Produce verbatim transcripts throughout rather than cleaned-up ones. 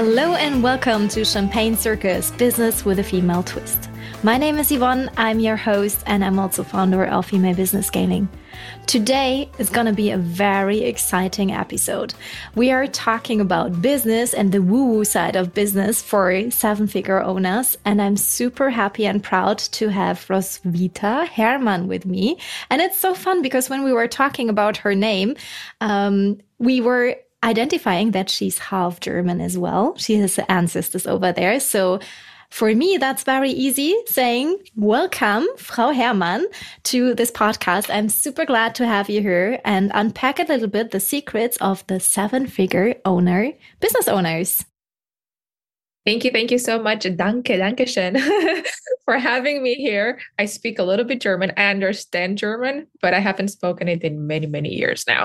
Hello and welcome to Champagne Circus, Business with a Female Twist. My name is Yvonne, I'm your host, and I'm also founder of Female Business Scaling. Today is going to be a very exciting episode. We are talking about business and the woo-woo side of business for seven-figure owners, and I'm super happy and proud to have Roswitha Herrmann with me. And it's so fun because when we were talking about her name, um, we were identifying that she's half German as well. She has ancestors over there. So for me, that's very easy saying, welcome, Frau Herrmann, to this podcast. I'm super glad to have you here and unpack a little bit the secrets of the seven-figure owner, business owners. Thank you. Thank you so much. Danke, danke schön for having me here. I speak a little bit German. I understand German, but I haven't spoken it in many, many years now.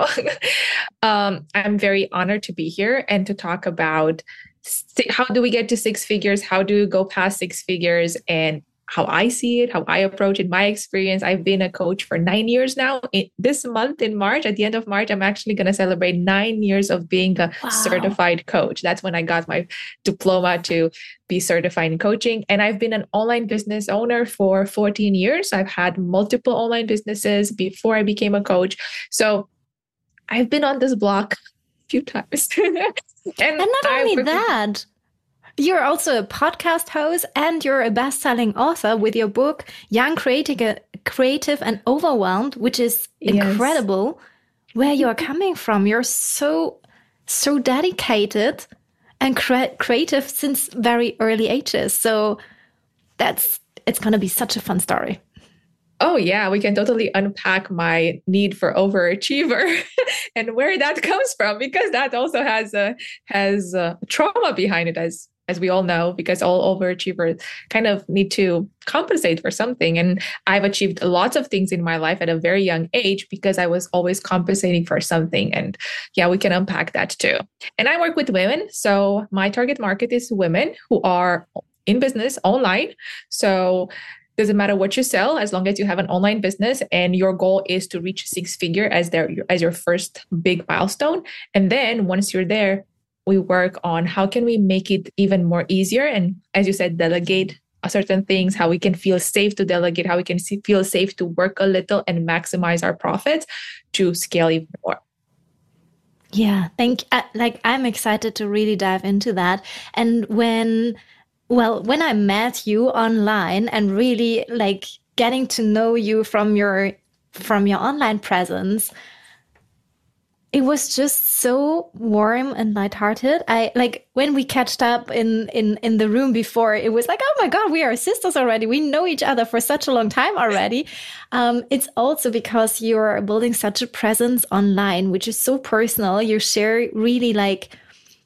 um, I'm very honored to be here and to talk about how do we get to six figures? How do we go past six figures? And how I see it, how I approach it, my experience. I've been a coach for nine years now. In, this month in March, at the end of March, I'm actually going to celebrate nine years of being a wow. certified coach. That's when I got my diploma to be certified in coaching. And I've been an online business owner for fourteen years. I've had multiple online businesses before I became a coach. So I've been on this block a few times. and, and not only that, you're also a podcast host and you're a best-selling author with your book, Young, Creative, Creative and Overwhelmed, which is yes. incredible where you're coming from. You're so, so dedicated and cre- creative since very early ages. So that's, it's going to be such a fun story. Oh, yeah, we can totally unpack my need for overachiever and where that comes from, because that also has a, has a trauma behind it, as as we all know, because all overachievers kind of need to compensate for something. And I've achieved lots of things in my life at a very young age because I was always compensating for something. And yeah, we can unpack that too. And I work with women. So my target market is women who are in business online. So doesn't matter what you sell, as long as you have an online business and your goal is to reach six figure as their as your first big milestone. And then once you're there, we work on how can we make it even more easier. And as you said, delegate certain things, how we can feel safe to delegate, how we can see, feel safe to work a little and maximize our profits to scale even more. Yeah, thank uh, like I'm excited to really dive into that. And when, well, when I met you online and really like getting to know you from your from your online presence, it was just so warm and lighthearted. I like when we catched up in, in, in the room before, it was like, oh my God, we are sisters already. We know each other for such a long time already. Um, it's also because you're building such a presence online, which is so personal. You share really like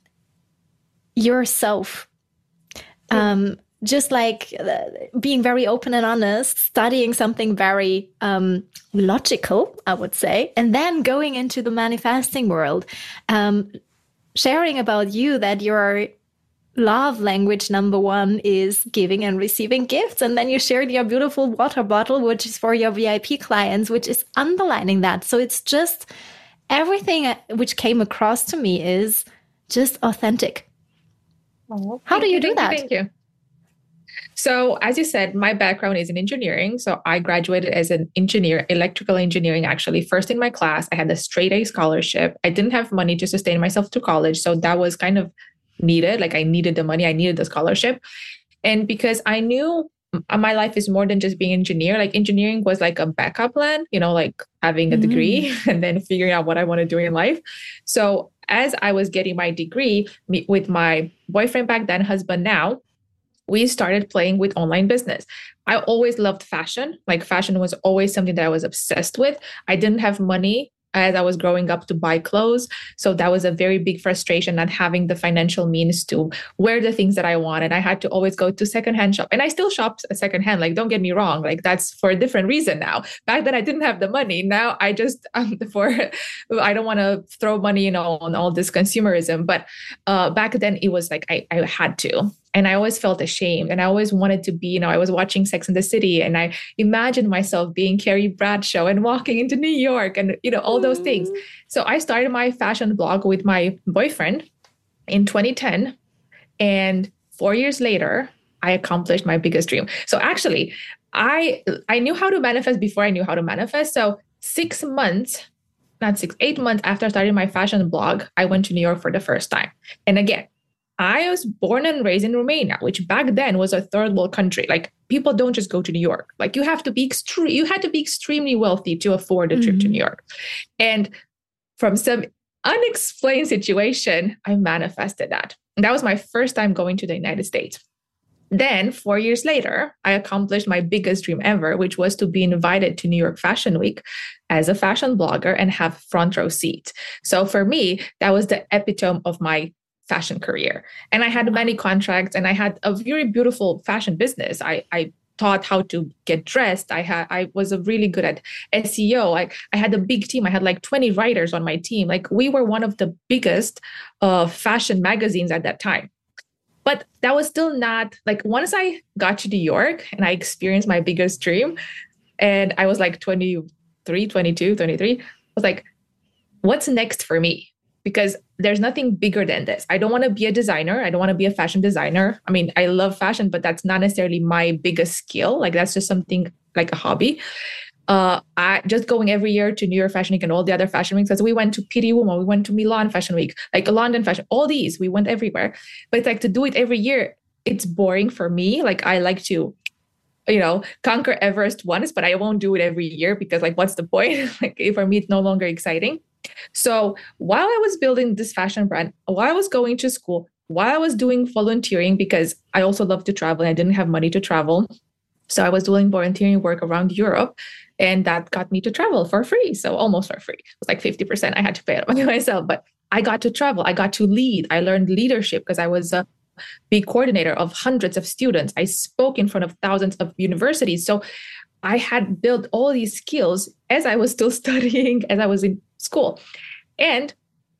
yourself. Um, just like uh, being very open and honest, studying something very um, logical, I would say, and then going into the manifesting world, um, sharing about you that your love language number one is giving and receiving gifts. And then you shared your beautiful water bottle, which is for your V I P clients, which is underlining that. So it's just everything which came across to me is just authentic. Oh, How do you, you do thank that? You, thank you. So as you said, my background is in engineering. So I graduated as an engineer, electrical engineering, actually. First in my class, I had a straight A scholarship. I didn't have money to sustain myself to college. So that was kind of needed. Like I needed the money, I needed the scholarship. And because I knew my life is more than just being an engineer, like engineering was like a backup plan, you know, like having a mm. degree and then figuring out what I want to do in life. So as I was getting my degree with my boyfriend back then, husband now, we started playing with online business. I always loved fashion. Like fashion was always something that I was obsessed with. I didn't have money as I was growing up to buy clothes. So that was a very big frustration, not having the financial means to wear the things that I wanted. I had to always go to secondhand shop, and I still shop secondhand. Like, don't get me wrong. Like that's for a different reason now. Back then I didn't have the money. Now I just, um, for, I don't want to throw money, you know, on all this consumerism. But uh, back then it was like, I, I had to. And I always felt ashamed. And I always wanted to be, you know, I was watching Sex and the City and I imagined myself being Carrie Bradshaw and walking into New York and, you know, all those things. So I started my fashion blog with my boyfriend in twenty ten. And four years later, I accomplished my biggest dream. So actually, I I knew how to manifest before I knew how to manifest. So six months, not six, eight months after starting my fashion blog, I went to New York for the first time. And again, I was born and raised in Romania, which back then was a third world country. Like people don't just go to New York. Like you have to be extreme. You had to be extremely wealthy to afford a trip mm-hmm. to New York. And from some unexplained situation, I manifested that. And that was my first time going to the United States. Then four years later, I accomplished my biggest dream ever, which was to be invited to New York Fashion Week as a fashion blogger and have front row seat. So for me, that was the epitome of my fashion career. And I had many contracts and I had a very beautiful fashion business. I, I taught how to get dressed. I had I was really good at S E O. I, I had a big team. I had like twenty writers on my team. Like we were one of the biggest uh, fashion magazines at that time. But that was still not like once I got to New York and I experienced my biggest dream and I was like twenty-three, twenty-two, twenty-three, I was like, what's next for me? Because there's nothing bigger than this. I don't want to be a designer. I don't want to be a fashion designer. I mean, I love fashion, but that's not necessarily my biggest skill. Like that's just something like a hobby. Uh, I just going every year to New York Fashion Week and all the other fashion weeks. Because we went to Pitti Uomo, we went to Milan Fashion Week, like London Fashion, all these, we went everywhere. But it's like to do it every year, it's boring for me. Like I like to, you know, conquer Everest once, but I won't do it every year because like, what's the point? Like for me, it's no longer exciting. So while I was building this fashion brand, while I was going to school, while I was doing volunteering, because I also love to travel and I didn't have money to travel. So I was doing volunteering work around Europe and that got me to travel for free. So almost for free. It was like fifty percent. I had to pay it by myself, but I got to travel. I got to lead. I learned leadership because I was a big coordinator of hundreds of students. I spoke in front of thousands of universities. So I had built all these skills as I was still studying, as I was in school. And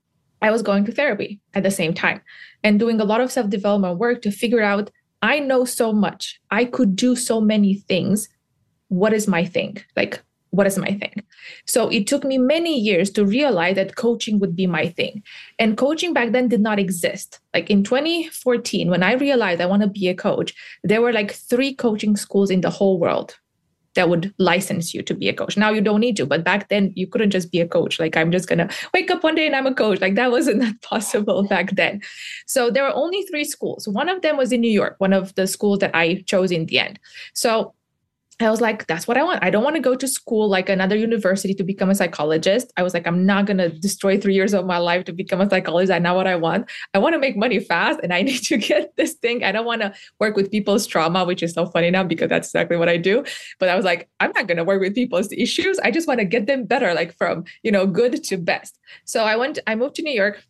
I was going to therapy at the same time and doing a lot of self-development work to figure out, I know so much. I could do so many things. What is my thing? Like, what is my thing? So it took me many years to realize that coaching would be my thing. And coaching back then did not exist. Like in twenty fourteen, when I realized I want to be a coach, there were like three coaching schools in the whole world that would license you to be a coach. Now you don't need to, but back then you couldn't just be a coach. Like I'm just going to wake up one day and I'm a coach. Like that wasn't that possible back then. So there were only three schools. One of them was in New York, one of the schools that I chose in the end. So I was like, that's what I want. I don't want to go to school like another university to become a psychologist. I was like, I'm not going to destroy three years of my life to become a psychologist. That's not what I want. I want to make money fast and I need to get this thing. I don't want to work with people's trauma, which is so funny now because that's exactly what I do. But I was like, I'm not going to work with people's issues. I just want to get them better, like from, you know, good to best. So I went, I moved to New York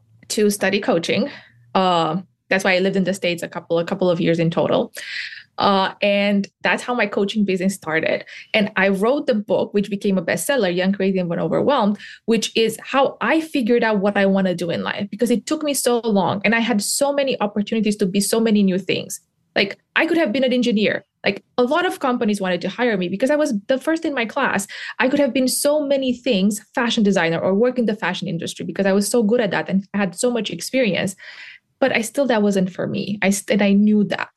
to study coaching. Uh, that's why I lived in the States a couple, a couple of years in total. Uh, and that's how my coaching business started. And I wrote the book, which became a bestseller, Young, Crazy, and Overwhelmed, which is how I figured out what I want to do in life, because it took me so long. And I had so many opportunities to be so many new things. Like I could have been an engineer. Like a lot of companies wanted to hire me because I was the first in my class. I could have been so many things, fashion designer or work in the fashion industry, because I was so good at that and had so much experience. But I still, that wasn't for me. I and I knew that.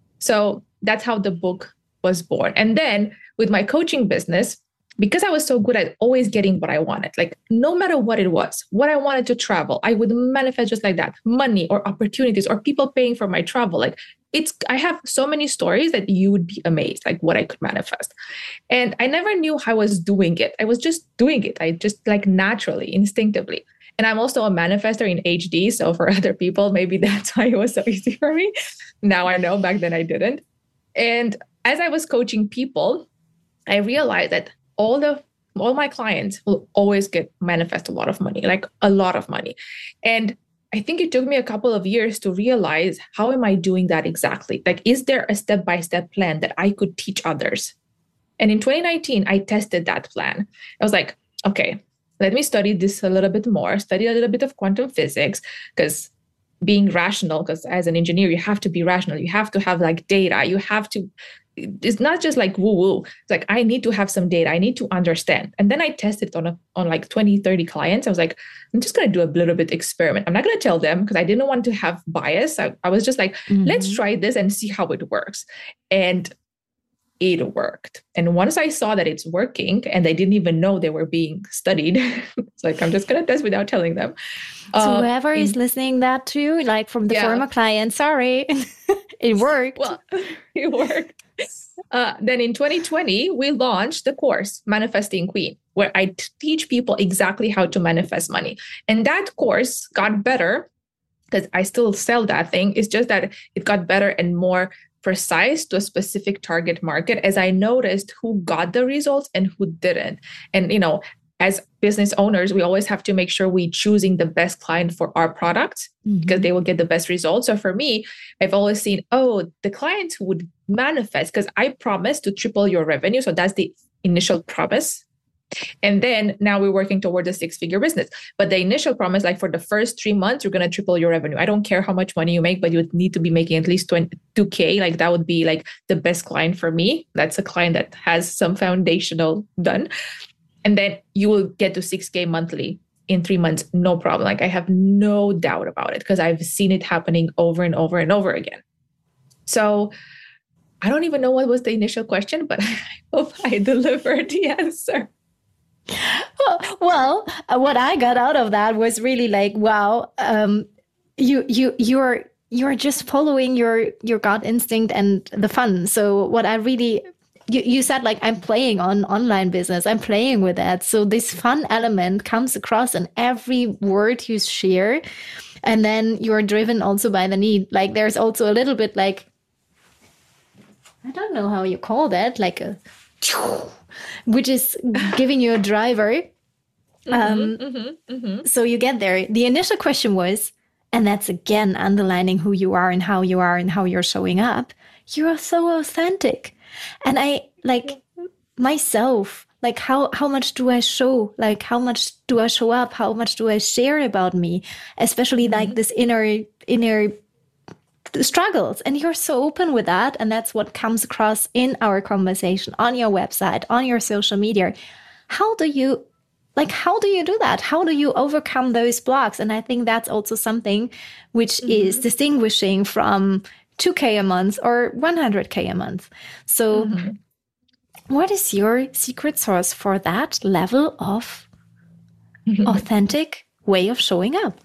So that's how the book was born. And then with my coaching business, because I was so good at always getting what I wanted, like no matter what it was, what I wanted to travel, I would manifest just like that, money or opportunities or people paying for my travel. Like it's, I have so many stories that you would be amazed, like what I could manifest. And I never knew how I was doing it. I was just doing it. I just like naturally, instinctively. And I'm also a manifester in H D. So for other people, maybe that's why it was so easy for me. Now I know, back then I didn't. And as I was coaching people, I realized that all the all my clients will always get manifest a lot of money, like a lot of money. And I think it took me a couple of years to realize, how am I doing that exactly? Like, is there a step-by-step plan that I could teach others? And in twenty nineteen, I tested that plan. I was like, okay, let me study this a little bit more, study a little bit of quantum physics, because being rational, because as an engineer, you have to be rational. You have to have like data. You have to it's not just like woo woo. It's like, I need to have some data. I need to understand. And then I tested on a, on like twenty, thirty clients. I was like, I'm just going to do a little bit experiment. I'm not going to tell them because I didn't want to have bias. I, I was just like, mm-hmm. let's try this and see how it works. And it worked. And once I saw that it's working and they didn't even know they were being studied, it's like, I'm just going to test without telling them. So uh, whoever in, is listening that too, like from the yeah. former client, sorry, it worked. Well, it worked. Uh, then in twenty twenty, we launched the course, Manifesting Queen, where I t- teach people exactly how to manifest money. And that course got better because I still sell that thing. It's just that it got better and more precise to a specific target market as I noticed who got the results and who didn't. And, you know, as business owners, we always have to make sure we're choosing the best client for our product mm-hmm. because they will get the best results. So for me, I've always seen, oh, the clients who would manifest because I promised to triple your revenue. So that's the initial promise. And then now we're working toward a six-figure business. But the initial promise, like for the first three months, you're going to triple your revenue. I don't care how much money you make, but you would need to be making at least twenty-two K. Like that would be like the best client for me. That's a client that has some foundational done. And then you will get to six K monthly in three months. No problem. Like I have no doubt about it because I've seen it happening over and over and over again. So I don't even know what was the initial question, but I hope I delivered the answer. Well, what I got out of that was really like, wow, um, you you you're you're just following your your gut instinct and the fun. So what I really you, you said like I'm playing on online business, I'm playing with that. So this fun element comes across in every word you share, and then you're driven also by the need. Like there's also a little bit like I don't know how you call that, like a. which is giving you a driver. Mm-hmm, um, mm-hmm, mm-hmm. So you get there. The initial question was, and that's again underlining who you are and how you are and how you're showing up. You are so authentic. And I like myself, like how, how much do I show? Like how much do I show up? How much do I share about me? Especially mm-hmm. like this inner, inner struggles. And you're so open with that. And that's what comes across in our conversation on your website, on your social media. How do you, like, how do you do that? How do you overcome those blocks? And I think that's also something which mm-hmm. is distinguishing from two K a month or one hundred K a month. So mm-hmm. what is your secret sauce for that level of mm-hmm. authentic way of showing up?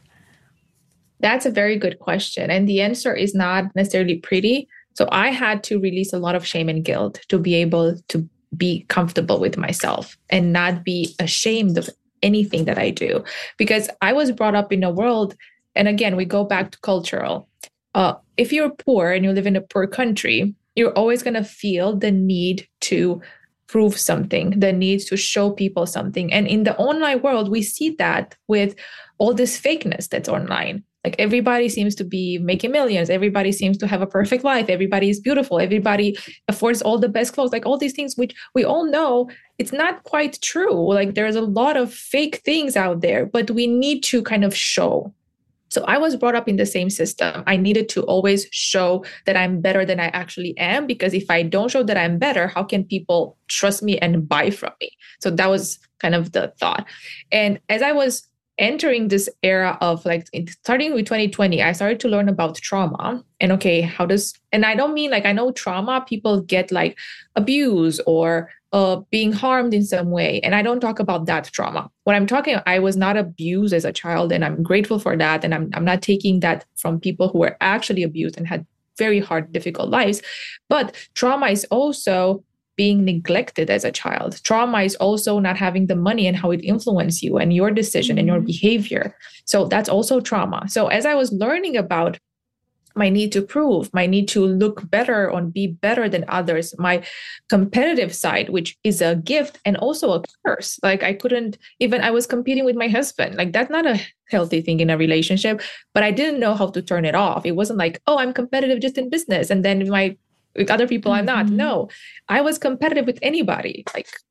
That's a very good question. And the answer is not necessarily pretty. So I had to release a lot of shame and guilt to be able to be comfortable with myself and not be ashamed of anything that I do. Because I was brought up in a world, and again, we go back to cultural. Uh, if you're poor and you live in a poor country, you're always going to feel the need to prove something, the need to show people something. And in the online world, we see that with all this fakeness that's online. Like everybody seems to be making millions. Everybody seems to have a perfect life. Everybody is beautiful. Everybody affords all the best clothes, like all these things, which we all know it's not quite true. Like there's a lot of fake things out there, but we need to kind of show. So I was brought up in the same system. I needed to always show that I'm better than I actually am, because if I don't show that I'm better, how can people trust me and buy from me? So that was kind of the thought. And as I was entering this era of like starting with twenty twenty, I started to learn about trauma and okay, how does, and I don't mean like, I know trauma, people get like abused or uh, being harmed in some way. And I don't talk about that trauma. When I'm talking, I was not abused as a child and I'm grateful for that. And I'm, I'm not taking that from people who were actually abused and had very hard, difficult lives. But trauma is also being neglected as a child. Trauma is also not having the money and how it influences you and your decision mm-hmm. and your behavior. So that's also trauma. So as I was learning about my need to prove, my need to look better or be better than others, my competitive side, which is a gift and also a curse. Like I couldn't even, I was competing with my husband. Like that's not a healthy thing in a relationship, but I didn't know how to turn it off. It wasn't like, oh, I'm competitive just in business. And then my with other people, mm-hmm. I'm not. No, I was competitive with anybody. Like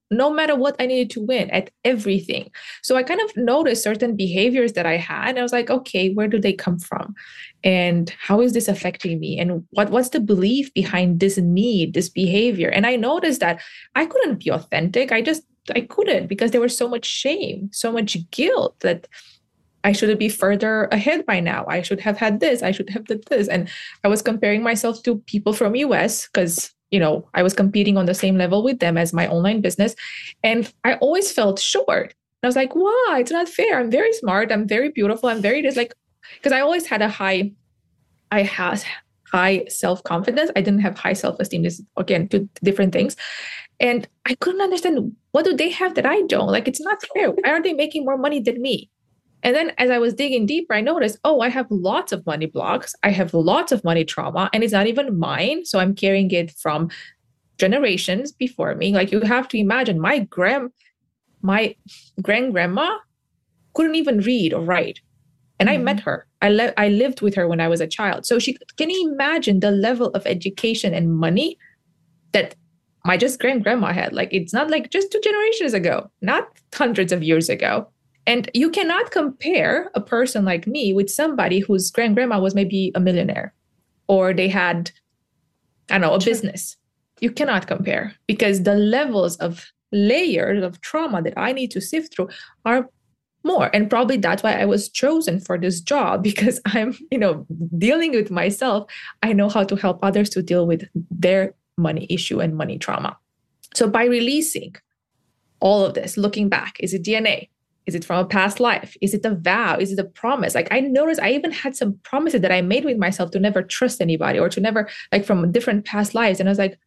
no matter what, I needed to win at everything. So I kind of noticed certain behaviors that I had. And I was like, okay, where do they come from? And how is this affecting me? And what, what's the belief behind this need, this behavior? And I noticed that I couldn't be authentic. I just, I couldn't, because there was so much shame, so much guilt that I should be further ahead by now. I should have had this. I should have did this. And I was comparing myself to people from U S because, you know, I was competing on the same level with them as my online business. And I always felt short. I was like, why? It's not fair. I'm very smart. I'm very beautiful. I'm very just like, because I always had a high, I had high self-confidence. I didn't have high self-esteem. This is, again, two different things. And I couldn't understand, what do they have that I don't? Like, it's not fair. Why are they making more money than me? And then as I was digging deeper, I noticed, oh, I have lots of money blocks. I have lots of money trauma, and it's not even mine. So I'm carrying it from generations before me. Like, you have to imagine my grand, my grand grandma couldn't even read or write. And mm-hmm. I met her. I, le- I lived with her when I was a child. So she can you imagine the level of education and money that my just grand grandma had. Like, it's not like just two generations ago, not hundreds of years ago. And you cannot compare a person like me with somebody whose grand grandma was maybe a millionaire, or they had, I don't know, a True. business. You cannot compare, because the levels of layers of trauma that I need to sift through are more. And probably that's why I was chosen for this job, because I'm, you know, dealing with myself. I know how to help others to deal with their money issue and money trauma. So by releasing all of this, looking back, is it D N A? Is it from a past life? Is it a vow? Is it a promise? Like, I noticed I even had some promises that I made with myself to never trust anybody, or to never, like, from different past lives. And I was like,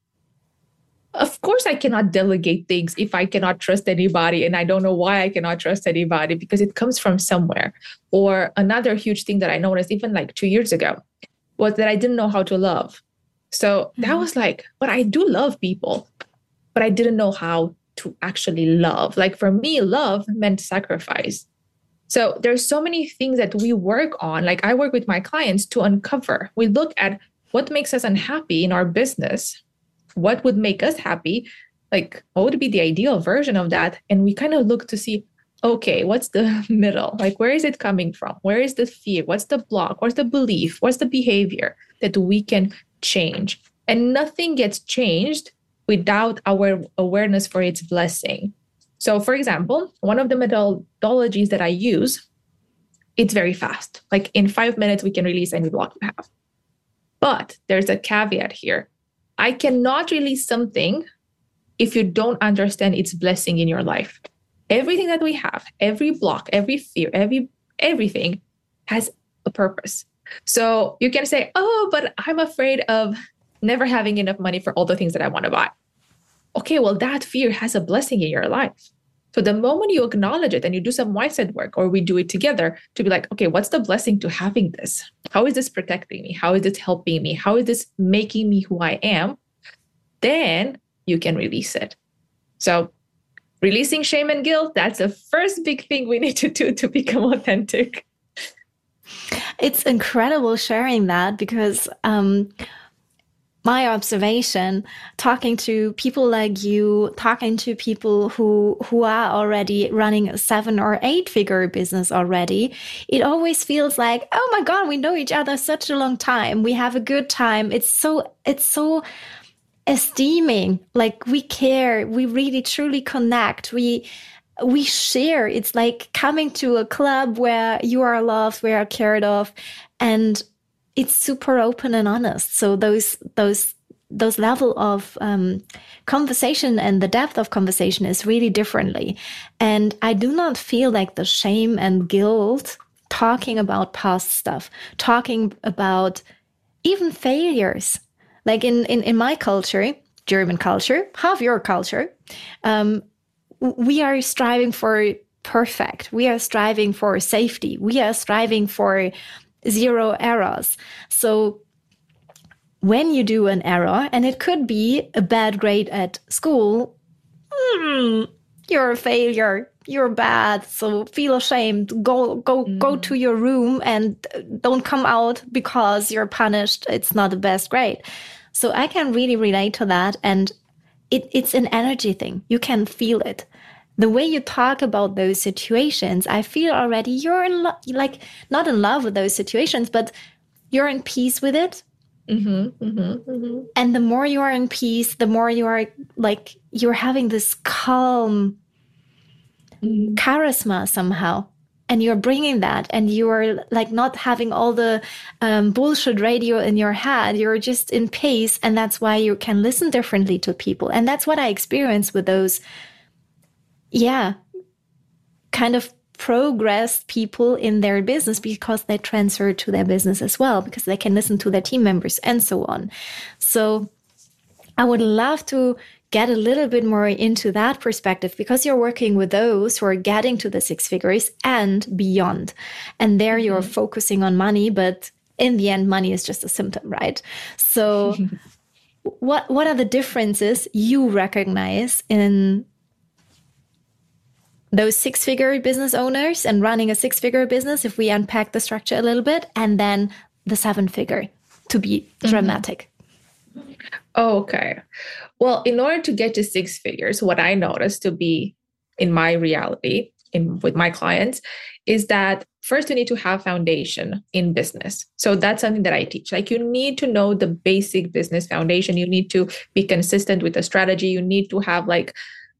of course I cannot delegate things if I cannot trust anybody. And I don't know why I cannot trust anybody, because it comes from somewhere. Or another huge thing that I noticed even like two years ago was that I didn't know how to love. So mm-hmm. that was like, but I do love people, but I didn't know how to actually love. Like, for me, love meant sacrifice. So there's so many things that we work on. Like, I work with my clients to uncover. We look at what makes us unhappy in our business. What would make us happy? Like, what would be the ideal version of that? And we kind of look to see, okay, what's the middle? Like, where is it coming from? Where is the fear? What's the block? What's the belief? What's the behavior that we can change? And nothing gets changed without our awareness for its blessing. So, for example, one of the methodologies that I use, it's very fast. Like, in five minutes, we can release any block you have. But there's a caveat here. I cannot release something if you don't understand its blessing in your life. Everything that we have, every block, every fear, every everything has a purpose. So you can say, oh, but I'm afraid of never having enough money for all the things that I want to buy. Okay, well, that fear has a blessing in your life. So the moment you acknowledge it and you do some mindset work, or we do it together, to be like, okay, what's the blessing to having this? How is this protecting me? How is this helping me? How is this making me who I am? Then you can release it. So releasing shame and guilt, that's the first big thing we need to do to become authentic. It's incredible sharing that, because um, my observation, talking to people like you, talking to people who who are already running a seven or eight figure business already, it always feels like, oh my God, we know each other such a long time. We have a good time. It's so it's so esteeming. Like, we care. We really truly connect. We we share. It's like coming to a club where you are loved, where you are cared of, and it's super open and honest. So those those those level of um, conversation and the depth of conversation is really differently. And I do not feel like the shame and guilt talking about past stuff, talking about even failures. Like in, in, in my culture, German culture, half your culture, um, we are striving for perfect. We are striving for safety. We are striving for zero errors. So when you do an error, and it could be a bad grade at school, mm, you're a failure. You're bad. So feel ashamed. Go, go, mm. go to your room and don't come out because you're punished. It's not the best grade. So I can really relate to that. And it, it's an energy thing. You can feel it. The way you talk about those situations, I feel already you're in lo- like not in love with those situations, but you're in peace with it. Mm-hmm, mm-hmm, mm-hmm. And the more you are in peace, the more you are like, you're having this calm mm-hmm. charisma somehow. And you're bringing that, and you're like not having all the um, bullshit radio in your head. You're just in pace. And that's why you can listen differently to people. And that's what I experienced with those, yeah, kind of progressed people in their business, because they transfer to their business as well, because they can listen to their team members and so on. So I would love to get a little bit more into that perspective, because you're working with those who are getting to the six figures and beyond. And there mm-hmm. you're focusing on money, but in the end, money is just a symptom, right? So what what are the differences you recognize in those six-figure business owners and running a six-figure business, if we unpack the structure a little bit, and then the seven-figure, to be mm-hmm. dramatic? Okay. Well, in order to get to six figures, what I noticed to be in my reality in with my clients is that first you need to have foundation in business. So that's something that I teach. Like, you need to know the basic business foundation. You need to be consistent with the strategy. You need to have like,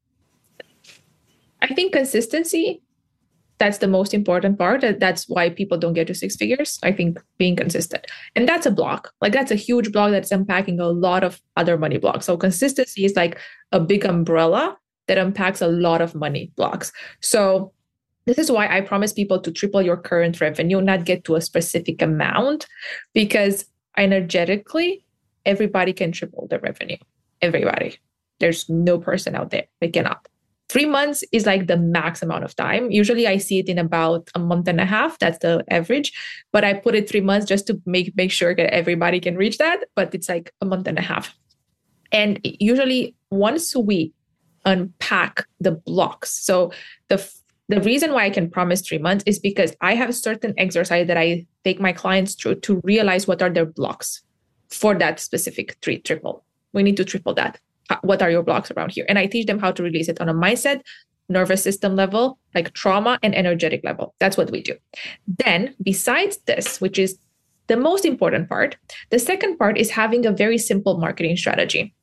I think consistency, that's the most important part. That's why people don't get to six figures. I think being consistent. And that's a block. Like, that's a huge block that's unpacking a lot of other money blocks. So consistency is like a big umbrella that unpacks a lot of money blocks. So this is why I promise people to triple your current revenue, not get to a specific amount, because energetically, everybody can triple their revenue. Everybody. There's no person out there that cannot. Three months is like the max amount of time. Usually I see it in about a month and a half. That's the average. But I put it three months just to make, make sure that everybody can reach that. But it's like a month and a half. And usually once we unpack the blocks. So the the reason why I can promise three months is because I have certain exercise that I take my clients through to realize what are their blocks for that specific three triple. We need to triple that. What are your blocks around here? And I teach them how to release it on a mindset, nervous system level, like trauma and energetic level. That's what we do. Then besides this, which is the most important part, the second part is having a very simple marketing strategy.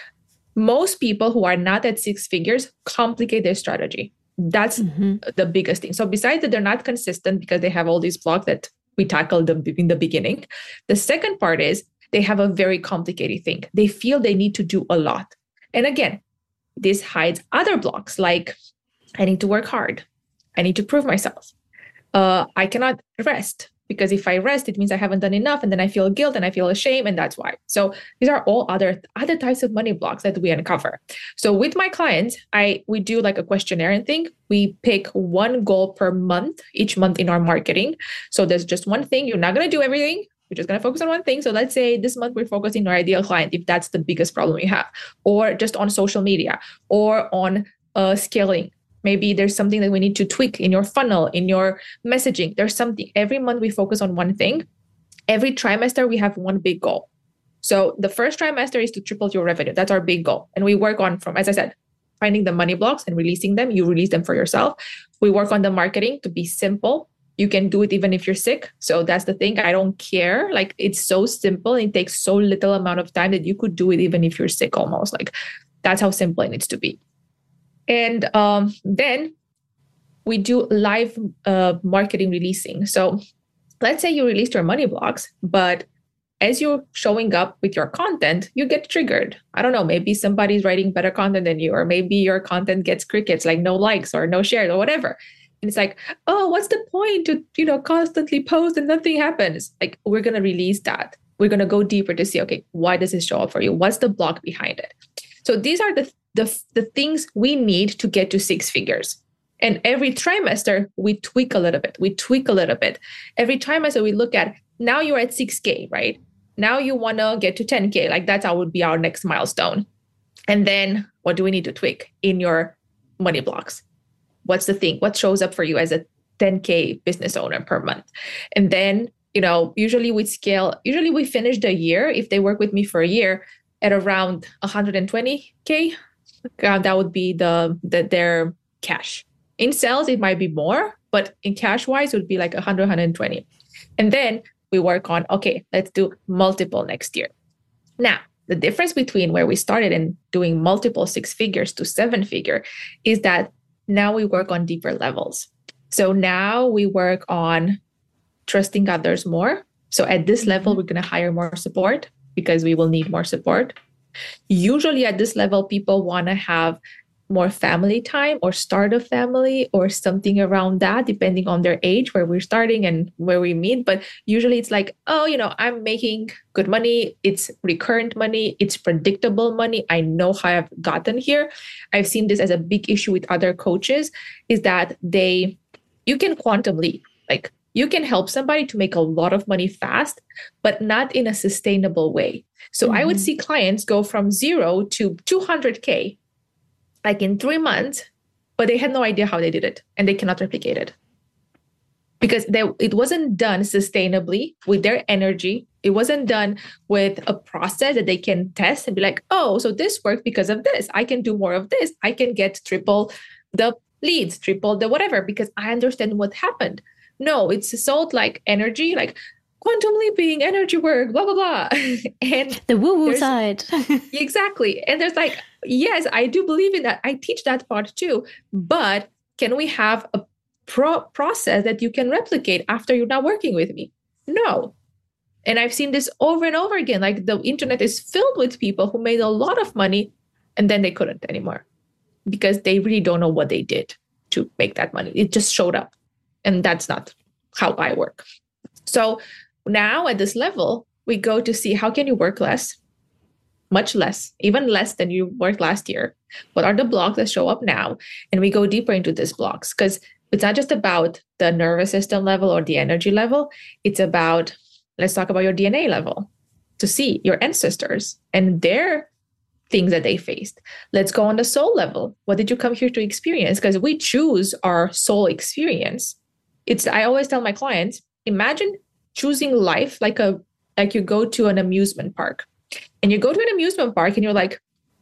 Most people who are not at six figures complicate their strategy. That's mm-hmm. the biggest thing. So besides that, they're not consistent because they have all these blocks that we tackled in the beginning. The second part is they have a very complicated thing. They feel they need to do a lot. And again, this hides other blocks like I need to work hard. I need to prove myself. Uh, I cannot rest because if I rest, it means I haven't done enough. And then I feel guilt and I feel ashamed. And that's why. So these are all other, other types of money blocks that we uncover. So with my clients, I we do like a questionnaire and thing. We pick one goal per month, each month in our marketing. So there's just one thing. You're not going to do everything. You're just going to focus on one thing. So let's say this month we're focusing on our ideal client, if that's the biggest problem you have, or just on social media or on uh, scaling. Maybe there's something that we need to tweak in your funnel, in your messaging. There's something. Every month we focus on one thing. Every trimester we have one big goal. So the first trimester is to triple your revenue. That's our big goal. And we work on from, as I said, finding the money blocks and releasing them. You release them for yourself. We work on the marketing to be simple. You can do it even if you're sick. So that's the thing. I don't care. Like, it's so simple. It takes so little amount of time that you could do it even if you're sick almost. Like, that's how simple it needs to be. And um, then we do live uh, marketing releasing. So let's say you released your money blocks, but as you're showing up with your content, you get triggered. I don't know, maybe somebody's writing better content than you, or maybe your content gets crickets, like no likes or no shares or whatever. And it's like, oh, what's the point to, you know, constantly post and nothing happens? Like, we're going to release that. We're going to go deeper to see, okay, why does this show up for you? What's the block behind it? So these are the, the, the things we need to get to six figures. And every trimester, we tweak a little bit. We tweak a little bit. Every trimester, we look at, now you're at six K, right? Now you want to get to ten K. Like, that would be our next milestone. And then what do we need to tweak in your money blocks? What's the thing? What shows up for you as a ten K business owner per month? And then, you know, usually we scale, usually we finish the year. If they work with me for a year, at around one hundred twenty K. Uh, that would be the, the their cash. In sales, it might be more, but in cash wise, it would be like one hundred, one hundred twenty. And then we work on, okay, let's do multiple next year. Now, the difference between where we started and doing multiple six figures to seven figure is that now we work on deeper levels. So now we work on trusting others more. So at this level, we're going to hire more support because we will need more support. Usually at this level, people want to have more family time or start a family or something around that, depending on their age, where we're starting and where we meet. But usually it's like, oh, you know, I'm making good money. It's recurrent money. It's predictable money. I know how I've gotten here. I've seen this as a big issue with other coaches is that they, you can quantum leap. Like you can help somebody to make a lot of money fast, but not in a sustainable way. So mm-hmm. I would see clients go from zero to two hundred K like in three months, but they had no idea how they did it and they cannot replicate it because they, it wasn't done sustainably with their energy. It wasn't done with a process that they can test and be like, oh, so this worked because of this. I can do more of this. I can get triple the leads, triple the whatever, because I understand what happened. No, it's sold like energy, like quantum leaping, energy work, blah, blah, blah. And the woo-woo side. Exactly. And there's like, yes, I do believe in that. I teach that part too. But can we have a pro- process that you can replicate after you're not working with me? No. And I've seen this over and over again. Like the internet is filled with people who made a lot of money and then they couldn't anymore because they really don't know what they did to make that money. It just showed up. And that's not how I work. So now at this level, we go to see how can you work less, much less, even less than you worked last year. What are the blocks that show up now? And we go deeper into these blocks because it's not just about the nervous system level or the energy level. It's about, let's talk about your D N A level to see your ancestors and their things that they faced. Let's go on the soul level. What did you come here to experience? Because we choose our soul experience. It's, I always tell my clients, imagine choosing life like a like you go to an amusement park. And you go to an amusement park and you're like,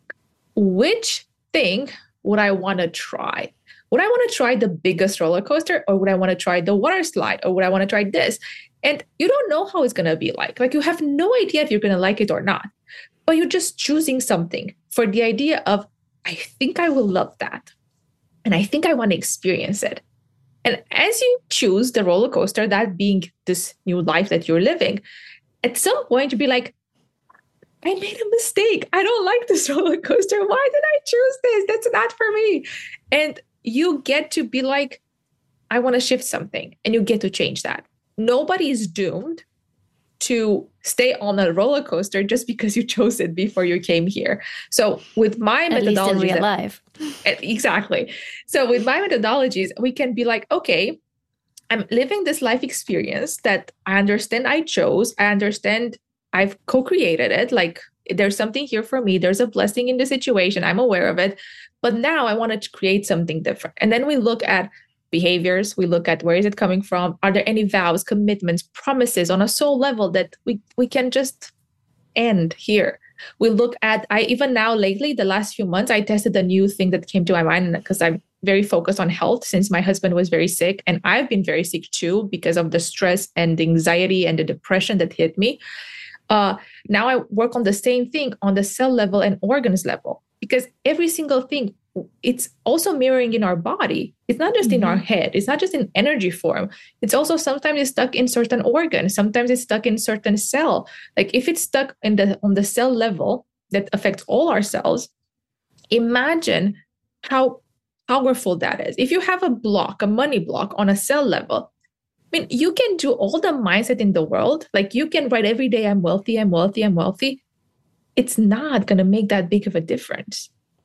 which thing would I want to try? Would I want to try the biggest roller coaster or would I want to try the water slide or would I want to try this? And you don't know how it's going to be like. Like you have no idea if you're going to like it or not. But you're just choosing something for the idea of, I think I will love that. And I think I want to experience it. And as you choose the roller coaster, that being this new life that you're living, at some point you'll be like, I made a mistake. I don't like this roller coaster. Why did I choose this? That's not for me. And you get to be like, I want to shift something. And you get to change that. Nobody is doomed to stay on a roller coaster just because you chose it before you came here. So with my At methodology, least in real life. Exactly. So with my methodologies, we can be like, okay, I'm living this life experience that I understand I chose. I understand I've co-created it. Like there's something here for me. There's a blessing in the situation. I'm aware of it. But now I wanted to create something different. And then we look at behaviors. We look at where is it coming from? Are there any vows, commitments, promises on a soul level that we, we can just end here? We look at, I even now lately, the last few months, I tested a new thing that came to my mind because I'm very focused on health since my husband was very sick. And I've been very sick too because of the stress and the anxiety and the depression that hit me. Uh, now I work on the same thing on the cell level and organs level because every single thing, it's also mirroring in our body. It's not just mm-hmm. in our head. It's not just in energy form. It's also sometimes it's stuck in certain organs. Sometimes it's stuck in certain cell. Like if it's stuck in the on the cell level that affects all our cells, imagine how powerful that is. If you have a block, a money block on a cell level, I mean, you can do all the mindset in the world. Like you can write every day, I'm wealthy, I'm wealthy, I'm wealthy. It's not going to make that big of a difference.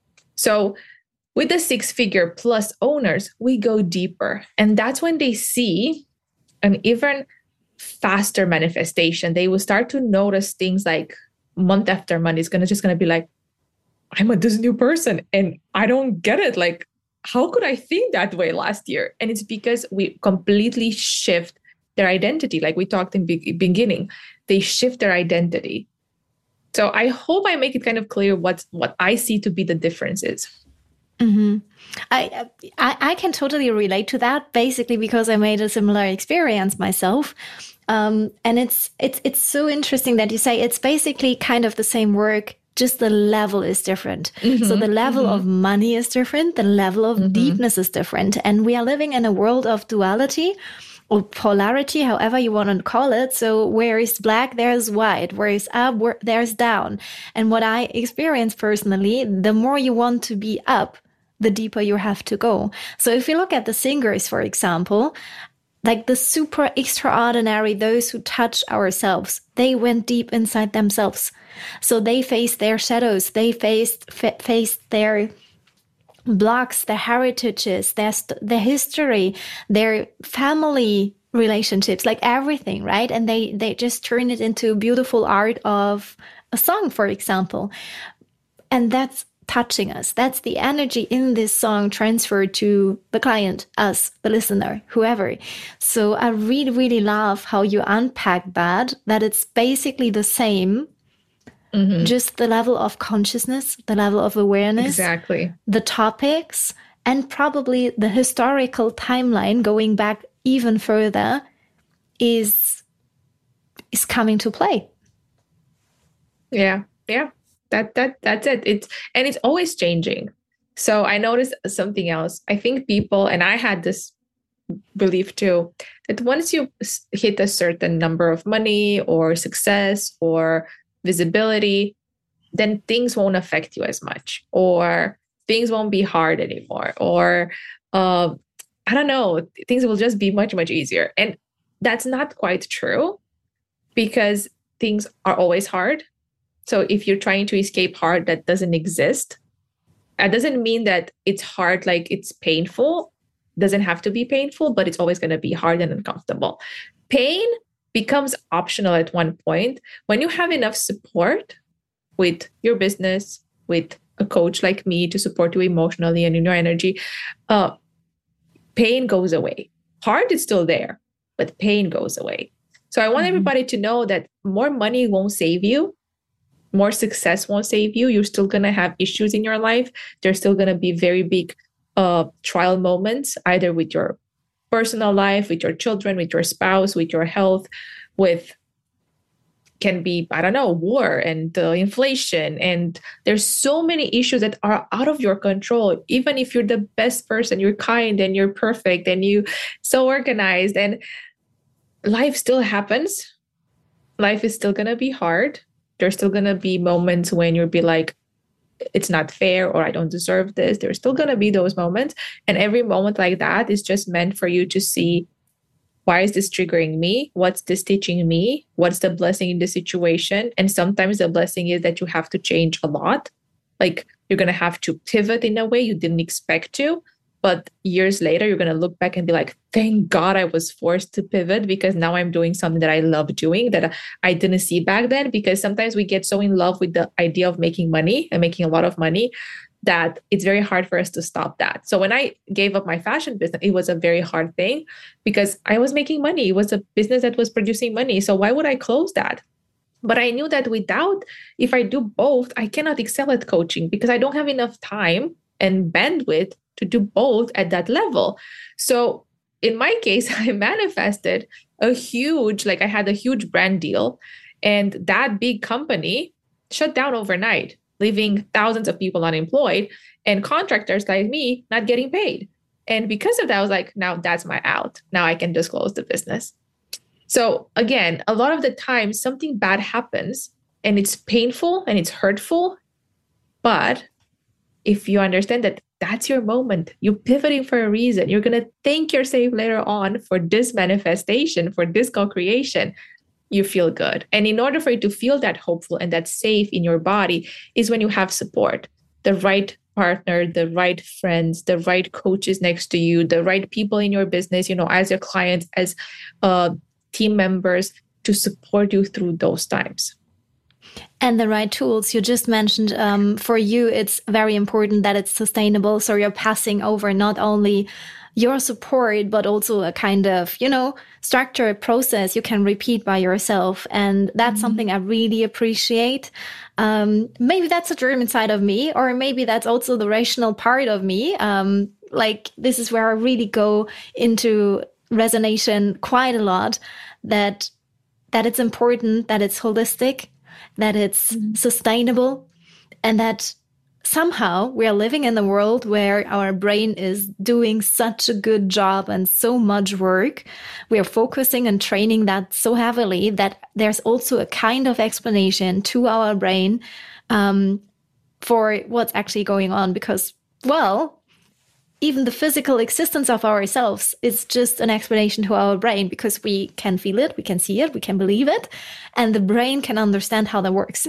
So with the six-figure plus owners, we go deeper. And that's when they see an even faster manifestation. They will start to notice things like month after month, it's gonna just going to be like, I'm a this new person and I don't get it. Like, how could I think that way last year? And it's because we completely shift their identity. Like we talked in the beginning, they shift their identity So I hope I make it kind of clear what's what I see to be the differences. Mm-hmm. I, I I can totally relate to that, basically because I made a similar experience myself. Um, and it's it's it's so interesting that you say it's basically kind of the same work, just the level is different. Mm-hmm, so the level mm-hmm. of money is different, the level of mm-hmm. deepness is different. And we are living in a world of duality or polarity, however you want to call it. So where is black, there's white. Where is up, where, there's down. And what I experience personally, the more you want to be up, the deeper you have to go. So if you look at the singers, for example, like the super extraordinary, those who touch ourselves, they went deep inside themselves. So they faced their shadows, they faced f- faced their blocks, their heritages, their st- their history, their family relationships, like everything, right? And they they just turn it into beautiful art of a song, for example. And that's touching us. That's the energy in this song transferred to the client, us, the listener, whoever. So I really, really love how you unpack that, that it's basically the same, mm-hmm. just the level of consciousness, the level of awareness, exactly, the topics, and probably the historical timeline going back even further is, is coming to play. Yeah, yeah. That that that's it. It's and it's always changing. So I noticed something else. I think people, and I had this belief too, that once you hit a certain number of money or success or visibility, then things won't affect you as much, or things won't be hard anymore, or uh, I don't know, things will just be much, much easier. And that's not quite true, because things are always hard. So if you're trying to escape hard that doesn't exist, that doesn't mean that it's hard, like it's painful. It doesn't have to be painful, but it's always going to be hard and uncomfortable. Pain becomes optional at one point when you have enough support with your business, with a coach like me to support you emotionally and in your energy. Uh, pain goes away. Hard is still there, but pain goes away. So I want mm-hmm. everybody to know that more money won't save you. More success won't save you. You're still going to have issues in your life. There's still going to be very big uh, trial moments, either with your personal life, with your children, with your spouse, with your health, with can be, I don't know, war and uh, inflation. And there's so many issues that are out of your control. Even if you're the best person, you're kind and you're perfect and you so organized, and life still happens. Life is still going to be hard. There's still going to be moments when you'll be like, it's not fair, or I don't deserve this. There's still going to be those moments. And every moment like that is just meant for you to see, why is this triggering me? What's this teaching me? What's the blessing in the situation? And sometimes the blessing is that you have to change a lot. Like you're going to have to pivot in a way you didn't expect to. But years later, you're going to look back and be like, thank God I was forced to pivot, because now I'm doing something that I love doing that I didn't see back then. Because sometimes we get so in love with the idea of making money and making a lot of money that it's very hard for us to stop that. So when I gave up my fashion business, it was a very hard thing because I was making money. It was a business that was producing money. So why would I close that? But I knew that without, if I do both, I cannot excel at coaching because I don't have enough time and bandwidth to do both at that level. So in my case, I manifested a huge, like I had a huge brand deal, and that big company shut down overnight, leaving thousands of people unemployed and contractors like me not getting paid. And because of that, I was like, now that's my out. Now I can just close the business. So again, a lot of the time something bad happens and it's painful and it's hurtful. But if you understand that that's your moment, you're pivoting for a reason, you're going to thank yourself later on for this manifestation, for this co-creation, you feel good. And in order for you to feel that hopeful and that safe in your body is when you have support, the right partner, the right friends, the right coaches next to you, the right people in your business, you know, as your clients, as uh, team members to support you through those times. And the right tools. You just mentioned um, for you, it's very important that it's sustainable. So you're passing over not only your support, but also a kind of, you know, structured process you can repeat by yourself. And that's mm-hmm. something I really appreciate. Um, maybe that's a dream inside of me, or maybe that's also the rational part of me. Um, like this is where I really go into resonation quite a lot, that that it's important, that it's holistic, that it's mm-hmm. sustainable, and that somehow we are living in a world where our brain is doing such a good job and so much work. We are focusing and training that so heavily that there's also a kind of explanation to our brain um, for what's actually going on. Because, well, even the physical existence of ourselves is just an explanation to our brain, because we can feel it, we can see it, we can believe it, and the brain can understand how that works.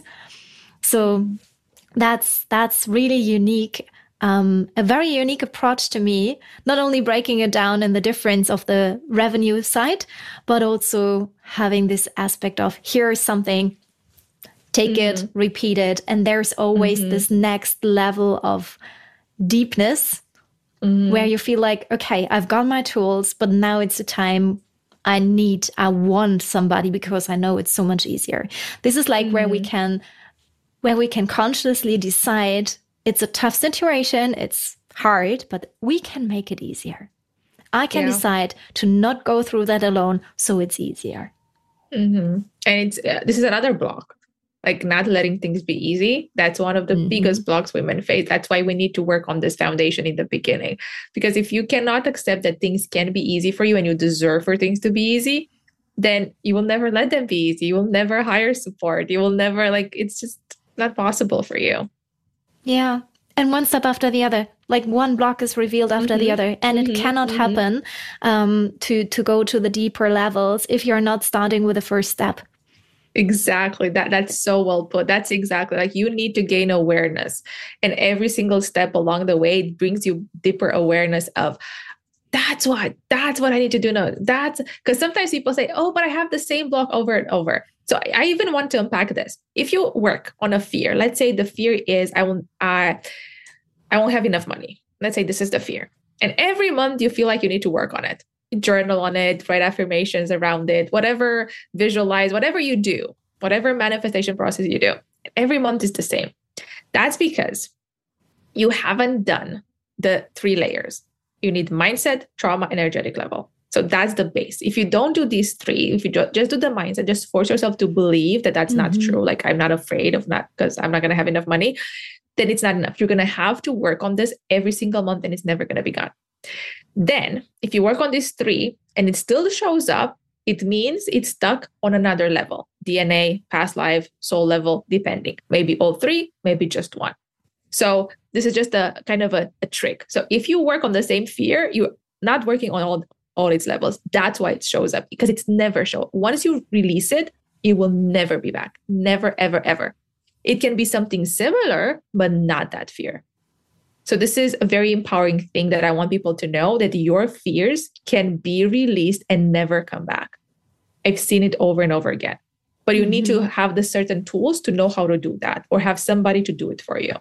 So that's that's really unique, um, a very unique approach to me, not only breaking it down in the difference of the revenue side, but also having this aspect of here's something, take mm-hmm. it, repeat it, and there's always mm-hmm. this next level of deepness mm-hmm. where you feel like, okay, I've got my tools, but now it's the time I need, I want somebody, because I know it's so much easier. This is like mm-hmm. where we can, where we can consciously decide it's a tough situation, it's hard, but we can make it easier. I can yeah. decide to not go through that alone, so it's easier. Mm-hmm. And it's uh, this is another block. Like not letting things be easy. That's one of the mm-hmm. biggest blocks women face. That's why we need to work on this foundation in the beginning. Because if you cannot accept that things can be easy for you and you deserve for things to be easy, then you will never let them be easy. You will never hire support. You will never, like, it's just not possible for you. Yeah. And one step after the other, like one block is revealed after mm-hmm. the other. And mm-hmm. it cannot mm-hmm. happen um, to, to go to the deeper levels if you're not starting with the first step. Exactly. That that's so well put. That's exactly like you need to gain awareness. And every single step along the way, it brings you deeper awareness of that's what, that's what I need to do now. That's because sometimes people say, oh, but I have the same block over and over. So I, I even want to unpack this. If you work on a fear, let's say the fear is I won't, I, I won't have enough money. Let's say this is the fear. And every month you feel like you need to work on it. Journal on it, write affirmations around it, whatever, visualize, whatever you do, whatever manifestation process you do, every month is the same. That's because you haven't done the three layers. You need mindset, trauma, energetic level. So that's the base. If you don't do these three, if you just do the mindset, just force yourself to believe that that's mm-hmm. not true. Like I'm not afraid of that because I'm not going to have enough money. Then it's not enough. You're going to have to work on this every single month and it's never going to be gone. Then if you work on these three and it still shows up, it means it's stuck on another level, D N A, past life, soul level, depending, maybe all three, maybe just one. So this is just a kind of a, a trick. So if you work on the same fear, you're not working on all, all its levels. That's why it shows up, because it's never show. Once you release it, it will never be back. Never, ever, ever. It can be something similar, but not that fear. So this is a very empowering thing that I want people to know, that your fears can be released and never come back. I've seen it over and over again. But you mm-hmm. need to have the certain tools to know how to do that, or have somebody to do it for you.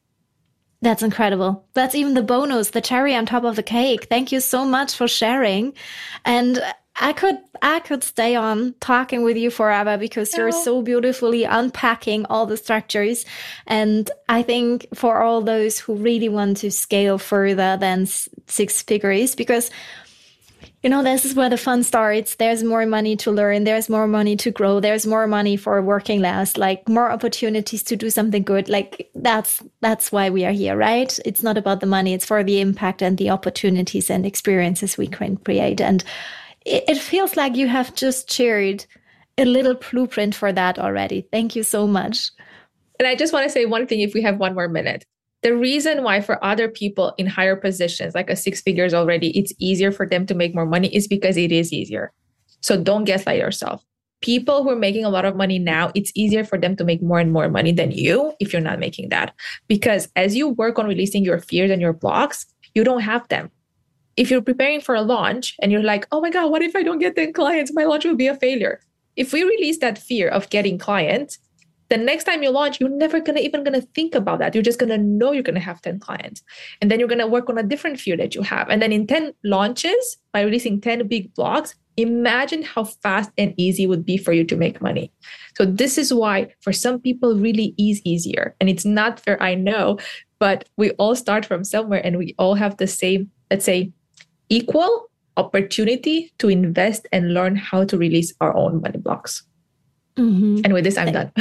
That's incredible. That's even the bonus, the cherry on top of the cake. Thank you so much for sharing. And I could I could stay on talking with you forever, because you're so beautifully unpacking all the structures. And I think for all those who really want to scale further than six figures, because, you know, this is where the fun starts. There's more money to learn. There's more money to grow. There's more money for working less, like more opportunities to do something good. Like that's that's why we are here, right? It's not about the money. It's for the impact and the opportunities and experiences we can create. And it feels like you have just shared a little blueprint for that already. Thank you so much. And I just want to say one thing, if we have one more minute. The reason why for other people in higher positions, like a six figures already, it's easier for them to make more money is because it is easier. So don't gaslight yourself. People who are making a lot of money now, it's easier for them to make more and more money than you if you're not making that. Because as you work on releasing your fears and your blocks, you don't have them. If you're preparing for a launch and you're like, oh my God, what if I don't get the clients? My launch will be a failure. If we release that fear of getting clients, the next time you launch, you're never gonna even gonna think about that. You're just gonna know you're gonna have ten clients. And then you're gonna work on a different few that you have. And then in ten launches, by releasing ten big blogs, imagine how fast and easy it would be for you to make money. So this is why for some people really is easier. And it's not fair, I know, but we all start from somewhere and we all have the same, let's say, equal opportunity to invest and learn how to release our own money blocks. Mm-hmm. And with this, I'm done.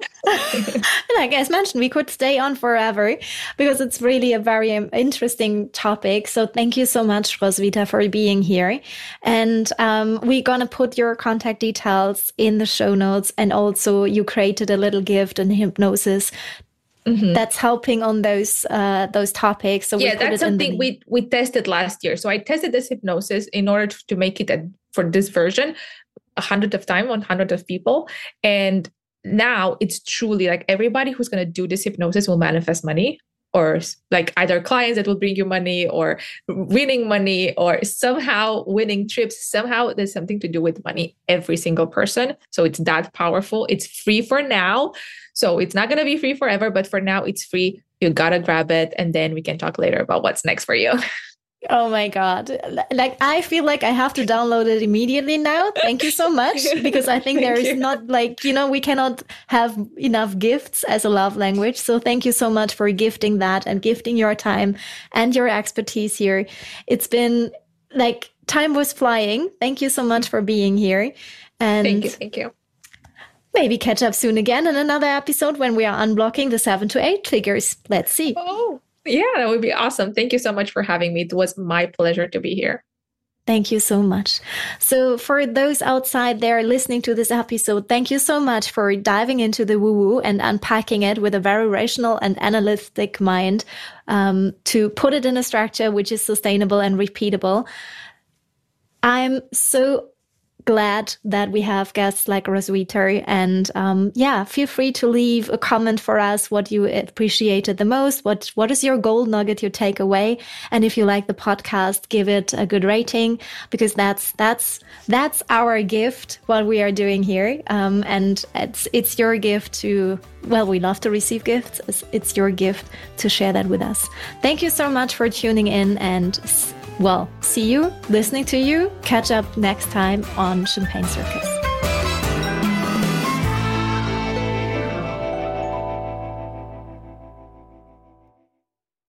Like as mentioned, we could stay on forever because it's really a very interesting topic. So thank you so much, Roswitha, for being here. And um, we're going to put your contact details in the show notes. And also you created a little gift and hypnosis mm-hmm. that's helping on those uh, those topics. So yeah, we that's something we, we tested last year. So I tested this hypnosis in order to, to make it a, for this version a hundred of time on hundred of people. And now it's truly like everybody who's going to do this hypnosis will manifest money, or like either clients that will bring you money, or winning money, or somehow winning trips. Somehow there's something to do with money, every single person. So it's that powerful. It's free for now. So it's not going to be free forever, but for now it's free. You got to grab it. And then we can talk later about what's next for you. Oh my God. Like, I feel like I have to download it immediately now. Thank you so much. Because I think there is not like, you know, we cannot have enough gifts as a love language. So thank you so much for gifting that and gifting your time and your expertise here. It's been like time was flying. Thank you so much for being here. And thank you. Thank you. Maybe catch up soon again in another episode when we are unblocking the seven to eight figures. Let's see. Oh. Yeah, that would be awesome. Thank you so much for having me. It was my pleasure to be here. Thank you so much. So for those outside there listening to this episode, thank you so much for diving into the woo-woo and unpacking it with a very rational and analytic mind um, to put it in a structure which is sustainable and repeatable. I'm so glad that we have guests like Roswitha, and um, yeah, feel free to leave a comment for us what you appreciated the most. What what is your gold nugget you take away? And if you like the podcast, give it a good rating, because that's that's that's our gift. What we are doing here, um, and it's it's your gift to. Well, we love to receive gifts. It's, it's your gift to share that with us. Thank you so much for tuning in, and well, see you, listening to you. Catch up next time on Champagne Circus.